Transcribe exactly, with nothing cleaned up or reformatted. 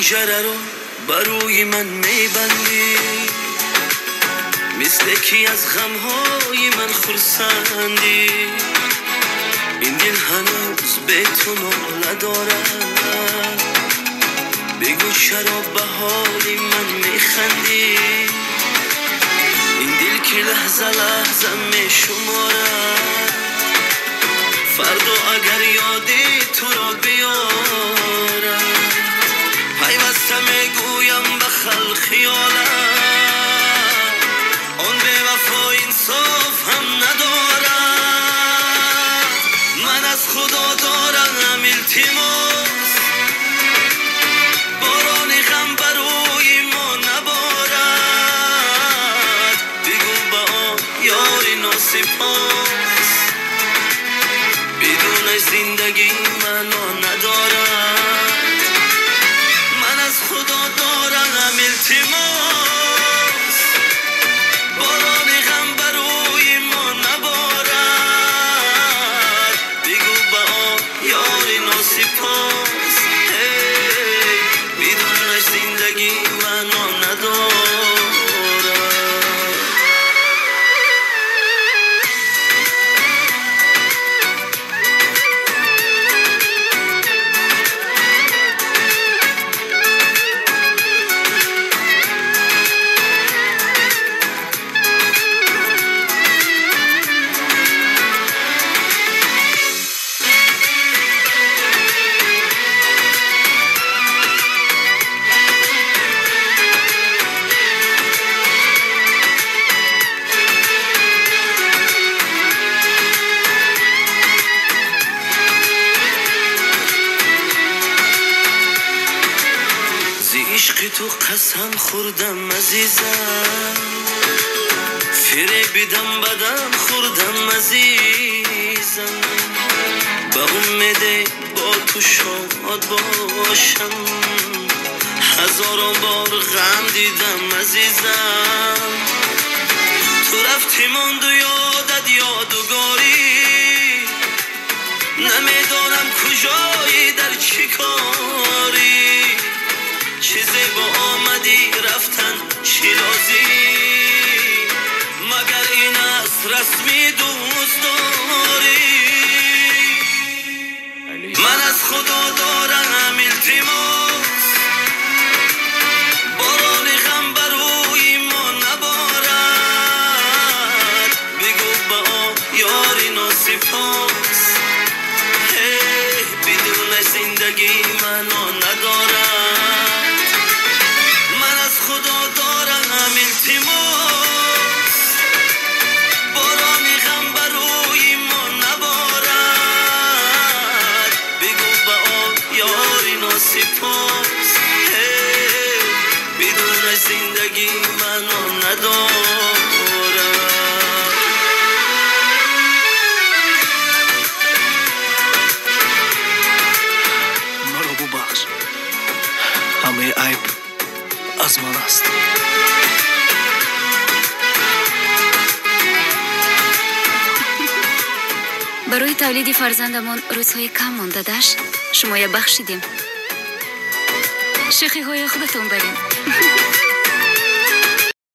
پنجره رو بروی من میبندی، مثل کی از غمهای من خرسندی. این دل هنوز به تو نداره، بگو چرا به حالی من میخندی. این دل که لحظه لحظه میشماره، فردا اگر یادی تو را بیاره، پیوسته میگویم به خلقیاله، آن به وفا انصاف هم نداره. من از خدا دارم التماس، باران غم بروی ما نبارد، بگو با یاری ناسپاس، بدون زندگی منو ندارد. من از خدا دارم التماس، باران غم بروی ما نبارد، بگو با یاری ناسپاس، بدون زندگی منو ندارد. عشق تو قسم خوردم عزیزم، فریبیدم بدم خوردم عزیزم، به امید با تو شاد باشم، هزاران بار غم دیدم عزیزم. تو رفتی ماند و یادت یادگاری، نمیدانم کجایی در چی کاری، چیزی با آمدی رفتن چی لازی، مگر این است رسمی دوست داری. من از خدا دارم التماس، باران غم بروی ما نبارد، بگو با یاری ناسپاس، بدون زندگی منو ندارد. من از خدا دارم التماس، باران غم بروی ما نبارد، بگو با یاری ناسپاس، بدون زندگی منو ندارد. مرا ببخش، همه عیب از من است. برای تولید فرزندمان روزهای کم مانده داشت، شما یا بخشیدیم. شوخی های خودتون برین.